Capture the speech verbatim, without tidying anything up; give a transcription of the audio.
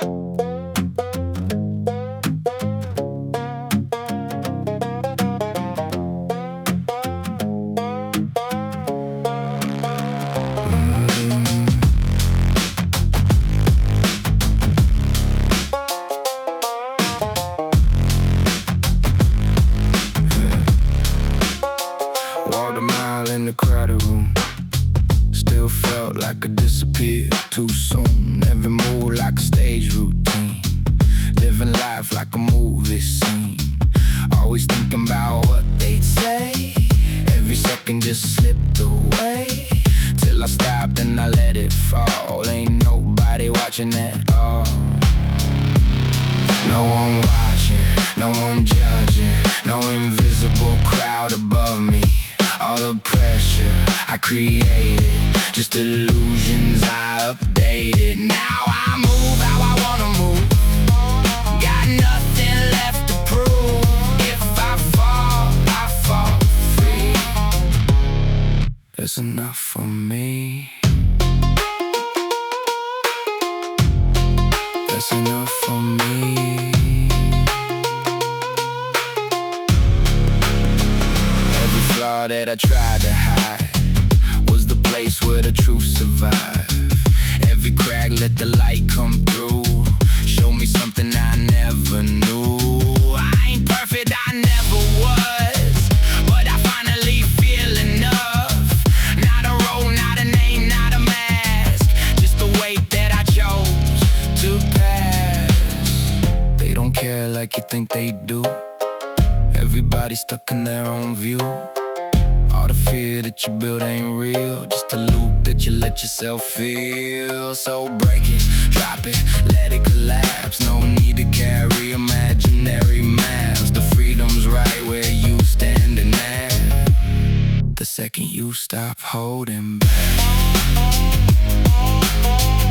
Walked a mile in the crowded room, still felt like I disappeared too soon. Every move like a stage routine, living life like a movie scene. Always thinking about what they'd say, every second just slipped away. Till I stopped and I let it fall, ain't nobody watching at all. No one watching, no one judging, no invisible crowd above me. All the pressure I created, just illusions I updated. Now I move how I wanna move, got nothing left to prove. If I fall, I fall free. That's enough for me. That's enough for me. All that I tried to hide was the place where the truth survived. Every crack let the light come through, show me something I never knew. I ain't perfect, I never was, but I finally feel enough. Not a role, not a name, not a mask, just the weight that I chose to pass. They don't care like you think they do, everybody's stuck in their own view. All the fear that you build ain't real, just a loop that you let yourself feel. So break it, drop it, let it collapse. No need to carry imaginary maps. The freedom's right where you standing at, the second you stop holding back.